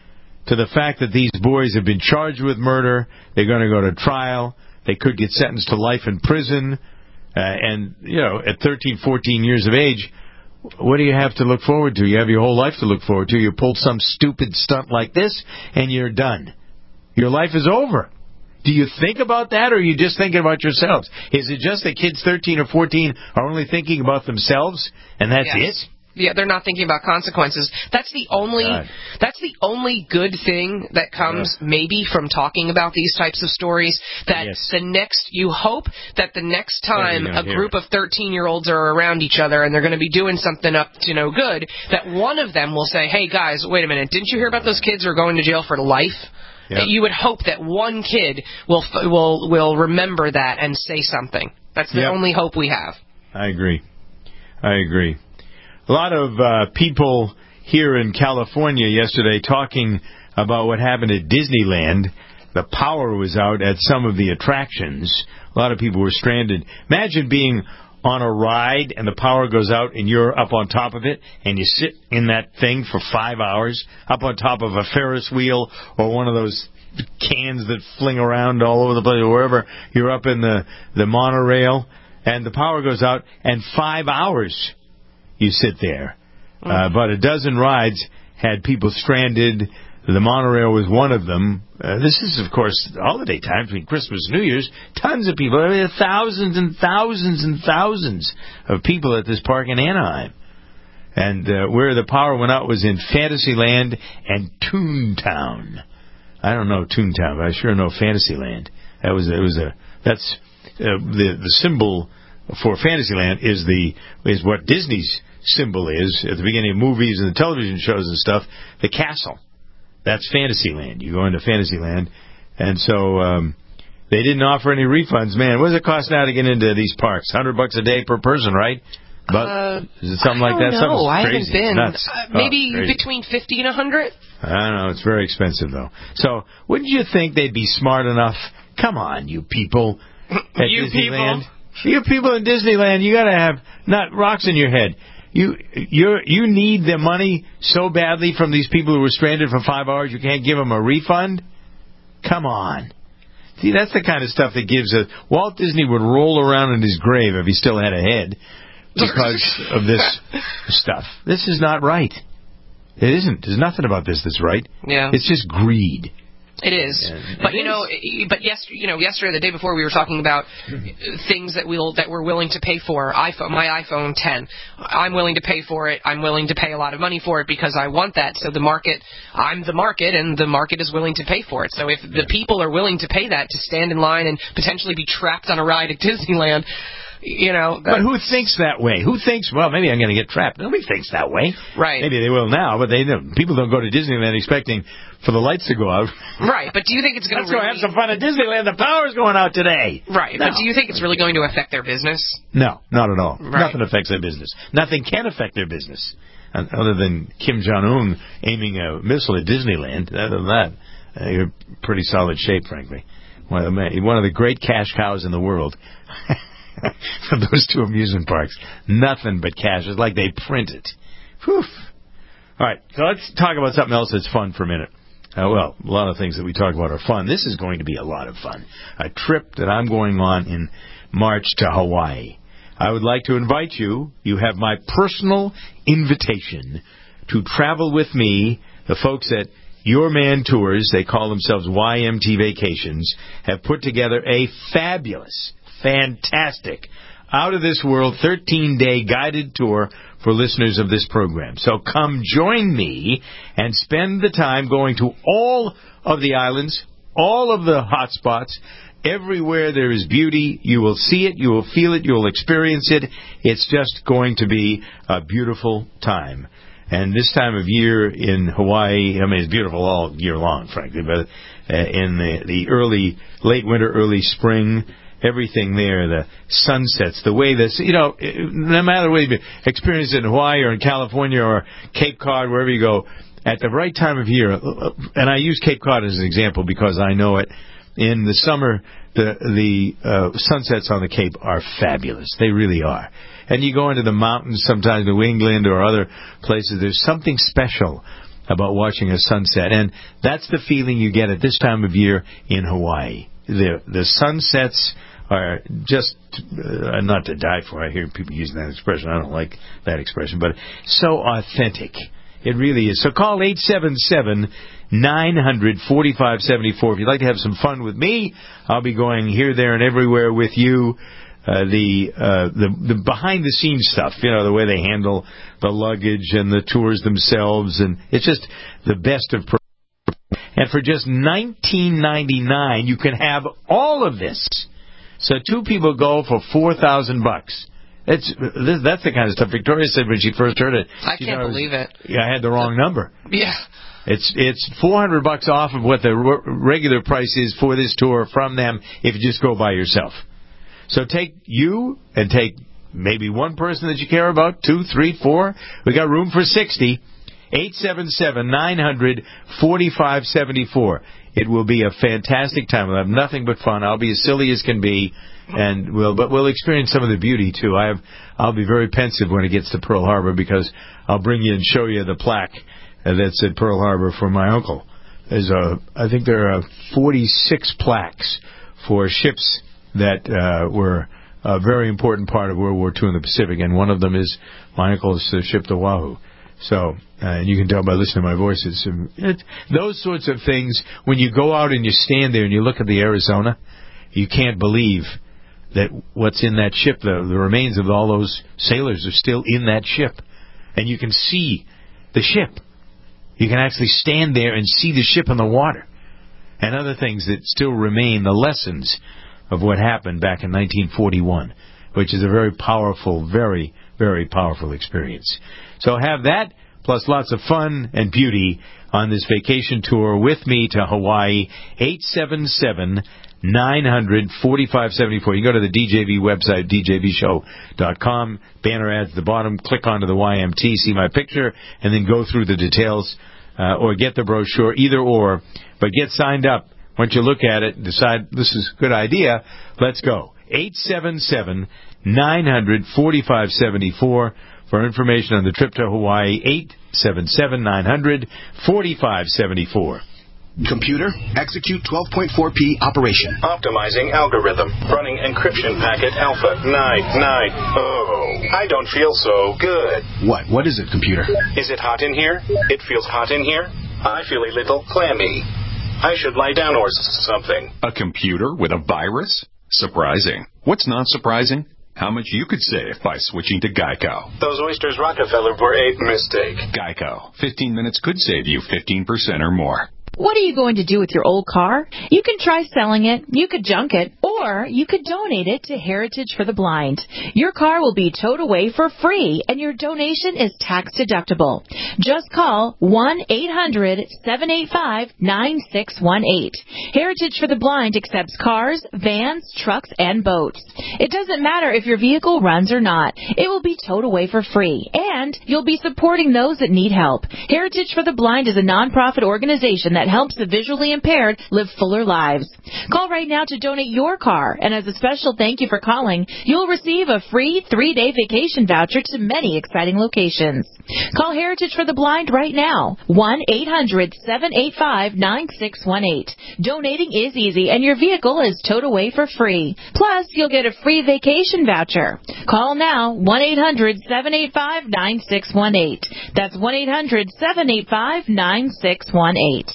to the fact that these boys have been charged with murder, they're going to go to trial, they could get sentenced to life in prison, uh, and, you know, at thirteen, fourteen years of age, what do you have to look forward to? You have your whole life to look forward to. You pull some stupid stunt like this, and you're done. Your life is over. Do you think about that, or are you just thinking about yourselves? Is it just that kids thirteen or fourteen are only thinking about themselves, and that's Yes. it? Yeah, they're not thinking about consequences. That's the only God. that's the only good thing that comes maybe from talking about these types of stories. That Yes. the next you hope that the next time Yeah, a yeah. group of thirteen-year-olds are around each other and they're going to be doing something up to no good, that one of them will say, "Hey guys, wait a minute, didn't you hear about those kids who are going to jail for life?" Yep. You would hope that one kid will f- will will remember that and say something. That's the Yep. only hope we have. I agree. I agree. A lot of uh, people here in California yesterday talking about what happened at Disneyland. The power was out at some of the attractions. A lot of people were stranded. Imagine being on a ride and the power goes out and you're up on top of it and you sit in that thing for five hours up on top of a Ferris wheel or one of those cans that fling around all over the place or wherever. You're up in the, the monorail and the power goes out and five hours you sit there. Uh, about a dozen rides had people stranded. The monorail was one of them. Uh, this is, of course, holiday time between Christmas and New Year's. Tons of people. I mean, thousands and thousands and thousands of people at this park in Anaheim. And uh, where the power went out was in Fantasyland and Toontown. I don't know Toontown, but I sure know Fantasyland. That was it was a that's uh, the the symbol for Fantasyland is the is what Disney's symbol is at the beginning of movies and the television shows and stuff. The castle, that's Fantasyland. You go into Fantasyland, and so um, they didn't offer any refunds. Man, what does it cost now to get into these parks? Hundred bucks a day per person, right? But Uh, is it something I like don't that? know. Something's I crazy. haven't been. Nuts. Uh, Oh, maybe crazy. between fifty and a hundred. I don't know. It's very expensive, though. So, wouldn't you think they'd be smart enough? Come on, you people at You Disneyland. You people in Disneyland, you got to have not rocks in your head. You you you need the money so badly from these people who were stranded for five hours. You can't give them a refund. Come on. See, that's the kind of stuff that gives a Walt Disney would roll around in his grave if he still had a head because of this stuff. This is not right. It isn't. There's nothing about this that's right. Yeah. It's just greed. It is, Yeah, but it you know, is. but yes, you know, yesterday, the day before, we were talking about things that we'll that we're willing to pay for. iPhone, my iPhone ten, I'm willing to pay for it. I'm willing to pay a lot of money for it because I want that. So the market, I'm the market, and the market is willing to pay for it. So if the people are willing to pay that to stand in line and potentially be trapped on a ride at Disneyland, you know. But who thinks that way? Who thinks, well, maybe I'm going to get trapped? Nobody thinks that way. Right. Maybe they will now, but they don't. People don't go to Disneyland expecting for the lights to go out. Right, but do you think it's going Let's to go have some fun at Disneyland. The power's going out today. Right, No. but do you think it's really going to affect their business? No, not at all. Right. Nothing affects their business. Nothing can affect their business. Uh, Other than Kim Jong-un aiming a missile at Disneyland. Other than that, uh, you're in pretty solid shape, frankly. One of, the, one of the great cash cows in the world. For those two amusement parks. Nothing but cash. It's like they print it. Whew. All right, so let's talk about something else that's fun for a minute. Uh, well, a lot of things that we talk about are fun. This is going to be a lot of fun. A trip that I'm going on in March to Hawaii. I would like to invite you. You have my personal invitation to travel with me. The folks at Your Man Tours, they call themselves Y M T Vacations, have put together a fabulous, fantastic, out-of-this-world thirteen-day guided tour for listeners of this program. So come join me and spend the time going to all of the islands, all of the hot spots, everywhere there is beauty. You will see it, you will feel it, you will experience it. It's just going to be a beautiful time. And this time of year in Hawaii, I mean, it's beautiful all year long, frankly, but uh, in the, the early, late winter, early spring, everything there, the sunsets, the way this, you know, no matter whether you experience it in Hawaii or in California or Cape Cod, wherever you go, at the right time of year, and I use Cape Cod as an example because I know it, in the summer, the the uh, sunsets on the Cape are fabulous. They really are. And you go into the mountains, sometimes New England or other places, there's something special about watching a sunset. And that's the feeling you get at this time of year in Hawaii. The the sunsets are just uh, not to die for. I hear people using that expression. I don't like that expression, but so authentic. It really is. So call eight seven seven, nine hundred, forty-five seventy-four. If you'd like to have some fun with me, I'll be going here, there, and everywhere with you. Uh, the, uh, the the behind-the-scenes stuff, you know, the way they handle the luggage and the tours themselves, and it's just the best of. And for just nineteen ninety-nine, you can have all of this. So two people go for four thousand bucks. It's this, that's the kind of stuff Victoria said when she first heard it. I can't was, believe it. Yeah, I had the wrong number. Yeah. It's it's four hundred bucks off of what the r- regular price is for this tour from them if you just go by yourself. So take you and take maybe one person that you care about, two, three, four. We got room for sixty. eight seven seven, nine hundred, forty-five seventy-four. It will be a fantastic time. We'll have nothing but fun. I'll be as silly as can be, and we'll but we'll experience some of the beauty too. I have I'll be very pensive when it gets to Pearl Harbor because I'll bring you and show you the plaque that's at Pearl Harbor for my uncle. There's a I think there are forty-six plaques for ships that uh, were a very important part of World War Two in the Pacific, and one of them is my uncle's uh, ship, the Wahoo. So, uh, and you can tell by listening to my voice, it's, um, it, those sorts of things, when you go out and you stand there and you look at the Arizona, you can't believe that what's in that ship, the, the remains of all those sailors are still in that ship. And you can see the ship. You can actually stand there and see the ship in the water. And other things that still remain, the lessons of what happened back in nineteen forty-one, which is a very powerful, very, very powerful experience. So have that, plus lots of fun and beauty on this vacation tour with me to Hawaii. eight seven seven, nine hundred, forty-five seventy-four. You can go to the D J V website, D J V show dot com. Banner ads at the bottom. Click onto the Y M T, see my picture, and then go through the details uh, or get the brochure, either or. But get signed up. Once you look at it and decide this is a good idea, let's go. eight seven seven, nine hundred, forty-five seventy-four. For information on the trip to Hawaii, eight seven seven, nine hundred, forty-five seventy-four. Computer, execute twelve point four P operation. Optimizing algorithm. Running encryption packet alpha. Night, night. Oh, I don't feel so good. What? What is it, computer? Is it hot in here? It feels hot in here. I feel a little clammy. I should lie down or something. A computer with a virus? Surprising. What's not surprising? How much you could save by switching to Geico. Those oysters Rockefeller were a mistake. Geico. fifteen minutes could save you fifteen percent or more. What are you going to do with your old car? You can try selling it, you could junk it, or you could donate it to Heritage for the Blind. Your car will be towed away for free, and your donation is tax deductible. Just call one eight hundred, seven eight five, nine six one eight. Heritage for the Blind accepts cars, vans, trucks, and boats. It doesn't matter if your vehicle runs or not. It will be towed away for free, and you'll be supporting those that need help. Heritage for the Blind is a nonprofit organization that helps the visually impaired live fuller lives. Call right now to donate your car, and as a special thank you for calling, you'll receive a free three-day vacation voucher to many exciting locations. Call Heritage for the Blind right now, one eight hundred, seven eight five, nine six one eight. Donating is easy, and your vehicle is towed away for free. Plus, you'll get a free vacation voucher. Call now, one eight hundred, seven eight five, nine six one eight. That's one eight hundred, seven eight five, nine six one eight.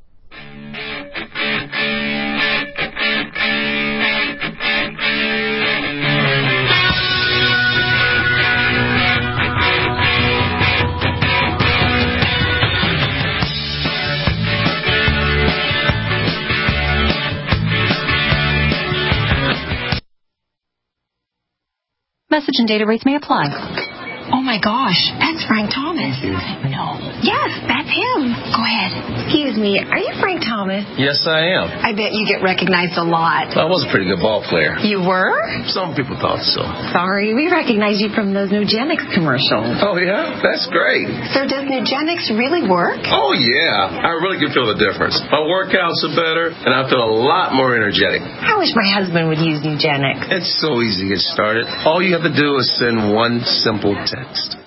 Message and data rates may apply. Oh my gosh, that's Frank Thomas. No. Yes, that's him. Go ahead. Excuse me, are you Frank Thomas? Yes, I am. I bet you get recognized a lot. I was a pretty good ball player. You were? Some people thought so. Sorry, we recognize you from those Nugenix commercials. Oh, yeah? That's great. So does Nugenix really work? Oh, yeah. I really can feel the difference. My workouts are better, and I feel a lot more energetic. I wish my husband would use Nugenix. It's so easy to get started. All you have to do is send one simple text.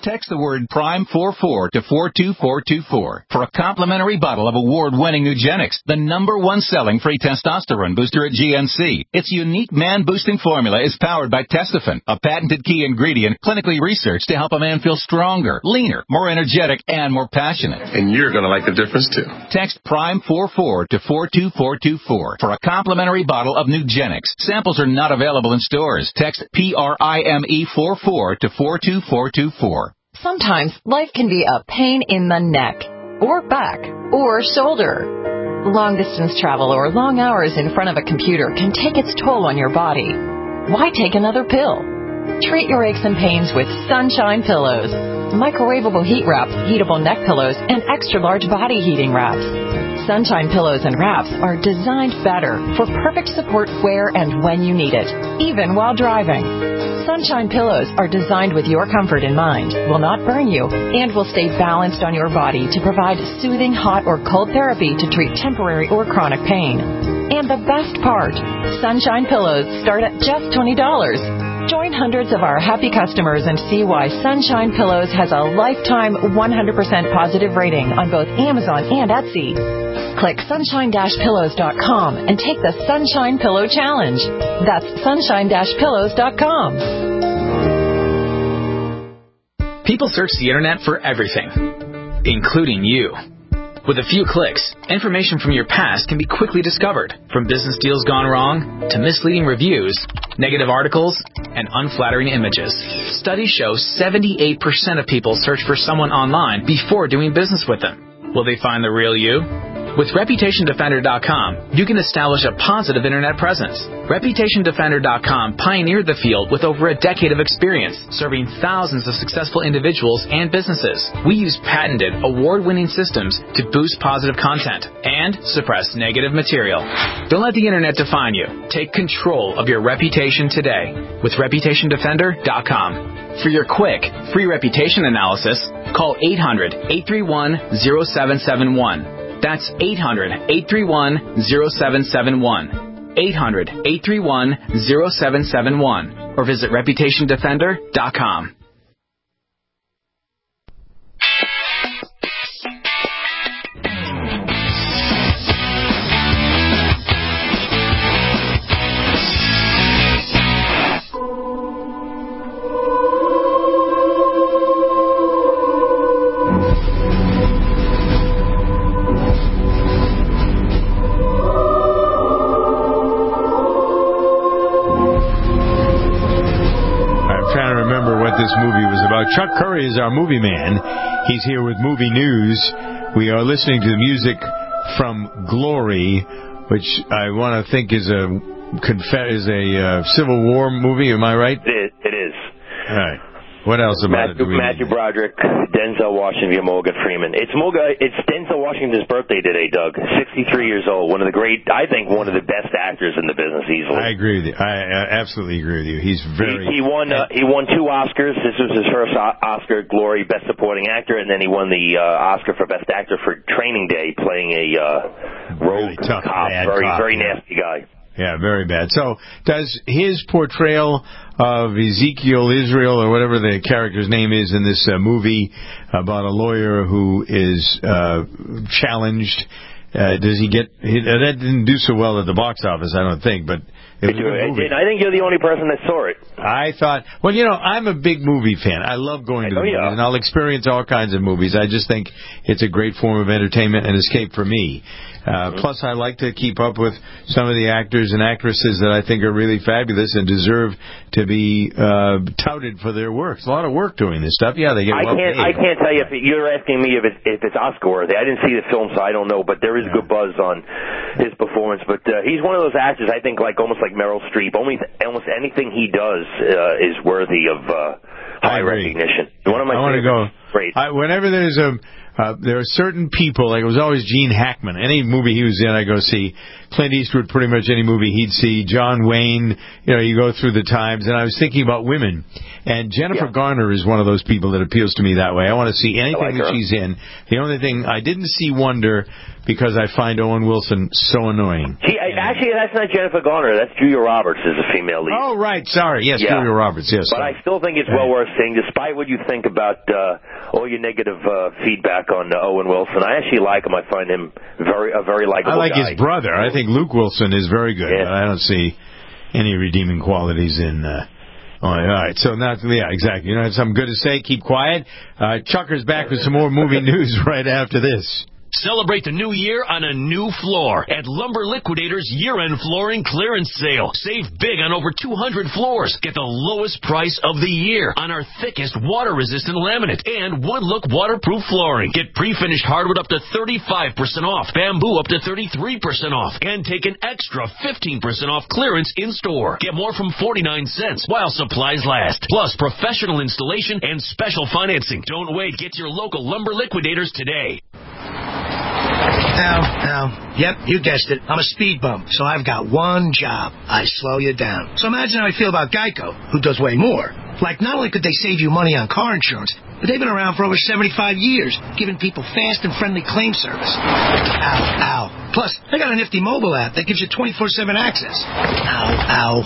Text the word Prime forty-four to four two four two four for a complimentary bottle of award-winning Nugenix, the number one selling free testosterone booster at G N C. Its unique man-boosting formula is powered by Testofen, a patented key ingredient clinically researched to help a man feel stronger, leaner, more energetic, and more passionate. And you're going to like the difference, too. Text Prime forty-four to four two four two four for a complimentary bottle of Nugenix. Samples are not available in stores. Text P R I M E forty-four to four two four two four. Sometimes life can be a pain in the neck, or back, or shoulder. Long-distance travel or long hours in front of a computer can take its toll on your body. Why take another pill? Treat your aches and pains with Sunshine Pillows. Microwavable heat wraps, heatable neck pillows, and extra-large body heating wraps. Sunshine Pillows and wraps are designed better for perfect support where and when you need it, even while driving. Sunshine Pillows are designed with your comfort in mind, will not burn you, and will stay balanced on your body to provide soothing hot or cold therapy to treat temporary or chronic pain. And the best part, Sunshine Pillows start at just twenty dollars. Join hundreds of our happy customers and see why Sunshine Pillows has a lifetime one hundred percent positive rating on both Amazon and Etsy. Click sunshine dash pillows dot com and take the Sunshine Pillow Challenge. That's sunshine dash pillows dot com. People search the internet for everything, including you. With a few clicks, information from your past can be quickly discovered, from business deals gone wrong to misleading reviews, negative articles, and unflattering images. Studies show seventy-eight percent of people search for someone online before doing business with them. Will they find the real you? With reputation defender dot com, you can establish a positive internet presence. reputation defender dot com pioneered the field with over a decade of experience, serving thousands of successful individuals and businesses. We use patented, award-winning systems to boost positive content and suppress negative material. Don't let the internet define you. Take control of your reputation today with reputation defender dot com. For your quick, free reputation analysis, call eight hundred, eight three one, zero seven seven one. That's eight hundred, eight three one, zero seven seven one. eight hundred, eight three one, zero seven seven one. Or visit reputation defender dot com. This movie was about. Chuck Curry is our movie man. He's here with movie news. We are listening to the music from Glory, which I want to think is a is a uh, Civil War movie. Am I right? It is. It is. All right. What else about Matthew, it? Matthew Broderick, Denzel Washington, Morgan Freeman. It's Morgan, It's Denzel Washington's birthday today, Doug. sixty-three years old. One of the great, I think, one of the best actors in the business easily. I agree with you. I, I absolutely agree with you. He's very. He, he won. Uh, he won two Oscars. This was his first Oscar, Glory, Best Supporting Actor, and then he won the uh, Oscar for Best Actor for Training Day, playing a uh, rogue really tough, cop, very, cop, very yeah. nasty guy. Yeah, very bad. So, does his portrayal of Ezekiel Israel, or whatever the character's name is in this uh, movie about a lawyer who is uh, challenged, uh, does he get... He, uh, that didn't do so well at the box office, I don't think, but... It was a good movie. I think you're the only person that saw it. I thought... Well, you know, I'm a big movie fan. I love going to the oh, movies, yeah. and I'll experience all kinds of movies. I just think it's a great form of entertainment and escape for me. Uh, plus, I like to keep up with some of the actors and actresses that I think are really fabulous and deserve to be uh, touted for their work. It's a lot of work doing this stuff. Yeah, they get I well can't. paid. I can't tell you if it, you're asking me if it's if it's Oscar worthy. I didn't see the film, so I don't know. But there is Yeah. good buzz on his performance. But uh, he's one of those actors. I think like almost like Meryl Streep. Only almost anything he does uh, is worthy of uh, high recognition. One of my I want to go. great. I, whenever there's a, uh, there are certain people, like it was always Gene Hackman. Any movie he was in, I go see. Clint Eastwood, pretty much any movie he'd see. John Wayne, you know, you go through the times. And I was thinking about women. And Jennifer yeah. Garner is one of those people that appeals to me that way. I want to see anything like that she's in. The only thing, I didn't see Wonder because I find Owen Wilson so annoying. She, I, actually, that's not Jennifer Garner. That's Julia Roberts is a female lead. Oh, right. Sorry. Yes, yeah. Julia Roberts, yes. But I still think it's well worth seeing, despite what you think about uh, all your negative uh, feedback on uh, Owen Wilson. I actually like him. I find him very a very likable guy. I like guy. his brother. I think Luke Wilson is very good. Yeah. But I don't see any redeeming qualities in... Uh, All right, all right, so not, yeah, exactly. You don't have something good to say, keep quiet. Uh, Chucker's back with some more movie news right after this. Celebrate the new year on a new floor at Lumber Liquidators year-end flooring clearance sale. Save big on over two hundred floors. Get the lowest price of the year on our thickest water-resistant laminate and wood-look waterproof flooring. Get pre-finished hardwood up to thirty-five percent off, bamboo up to thirty-three percent off, and take an extra fifteen percent off clearance in-store. Get more from forty-nine cents while supplies last. Plus, professional installation and special financing. Don't wait. Get to your local Lumber Liquidators today. Now, now, yep, you guessed it. I'm a speed bump, so I've got one job. I slow you down. So imagine how I feel about Geico, who does way more. Like, not only could they save you money on car insurance, but they've been around for over seventy-five years, giving people fast and friendly claim service. Ow, ow. Plus, they got a nifty mobile app that gives you twenty-four seven access. Ow,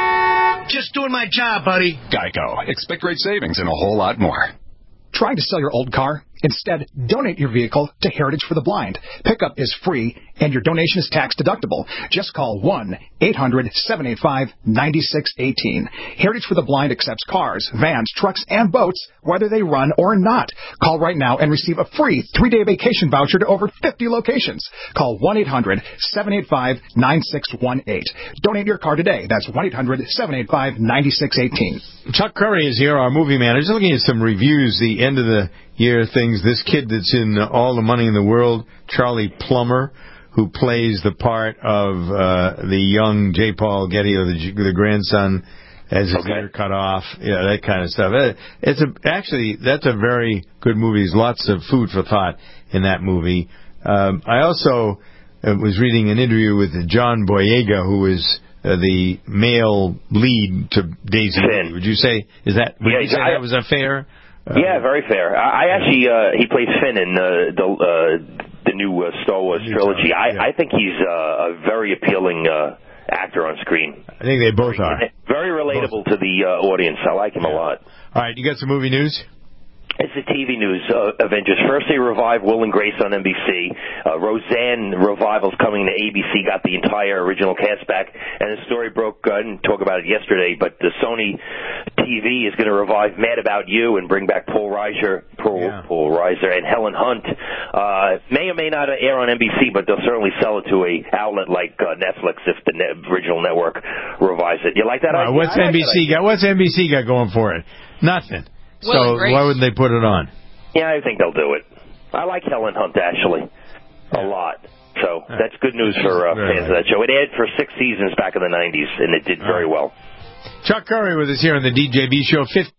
ow. Just doing my job, buddy. Geico. Expect great savings and a whole lot more. Trying to sell your old car? Instead, donate your vehicle to Heritage for the Blind. Pickup is free, and your donation is tax deductible. Just call one eight hundred seven eight five nine six one eight. Heritage for the Blind accepts cars, vans, trucks, and boats, whether they run or not. Call right now and receive a free three-day vacation voucher to over fifty locations. Call one eight hundred seven eight five nine six one eight. Donate your car today. That's one eight hundred seven eight five nine six one eight. Chuck Curry is here, our movie manager. Looking at some reviews, the end of the year things. This kid that's in All the Money in the World, Charlie Plummer, who plays the part of uh, the young J. Paul Getty, or the, the grandson, as his okay. ear cut off, yeah, that kind of stuff. It's a, actually, that's a very good movie. There's lots of food for thought in that movie. Um, I also uh, was reading an interview with John Boyega, who is uh, the male lead to Daisy. Finn. Would you say is that? Would yeah, you say I, that was a fair? Uh, yeah, very fair. I, I actually uh, he plays Finn in uh, the uh, the new uh, Star Wars trilogy. I, yeah. I think he's uh, a very appealing uh, actor on screen. I think they both are. Very relatable both. to the uh, audience. I like him yeah. a lot. All right, you got some movie news? It's the T V news, uh, Avengers. First, they revived Will and Grace on N B C. Uh, Roseanne revival's coming to A B C, got the entire original cast back. And the story broke, uh, I didn't talk about it yesterday, but the Sony T V is going to revive Mad About You and bring back Paul Reiser, Paul, yeah. Paul Reiser and Helen Hunt. Uh, may or may not air on N B C, but they'll certainly sell it to a outlet like uh, Netflix if the net original network revives it. You like that? Uh, what's N B C got? What's N B C got going for it? Nothing. So why wouldn't they put it on? Yeah, I think they'll do it. I like Helen Hunt, actually, a lot. So that's good news for uh, fans of that show. It aired for six seasons back in the nineties, and it did very well. Chuck Curry with us here on the D J B Show. fifty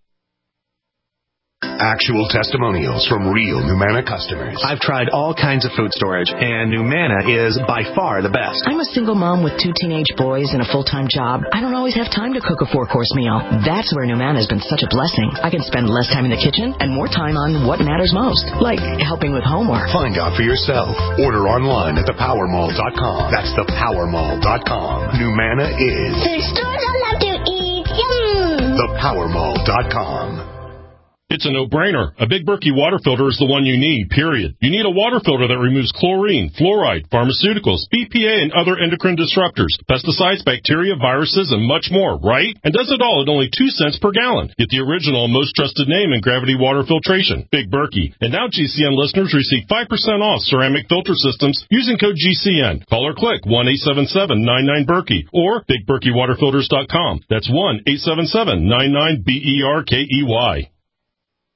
Actual testimonials from real Numanna customers. I've tried all kinds of food storage, and Numanna is by far the best. I'm a single mom with two teenage boys and a full-time job. I don't always have time to cook a four-course meal. That's where Numanna has been such a blessing. I can spend less time in the kitchen and more time on what matters most, like helping with homework. Find out for yourself. Order online at the power mall dot com. That's the power mall dot com. Numanna is... The stores I love to eat. Yum! the power mall dot com. It's a no-brainer. A Big Berkey water filter is the one you need, period. You need a water filter that removes chlorine, fluoride, pharmaceuticals, B P A, and other endocrine disruptors, pesticides, bacteria, viruses, and much more, right? And does it all at only two cents per gallon. Get the original and most trusted name in gravity water filtration, Big Berkey. And now G C N listeners receive five percent off ceramic filter systems using code G C N. Call or click one eight seven seven nine nine Berkey or big berkey water filters dot com. That's one eight seven seven nine nine B E R K E Y.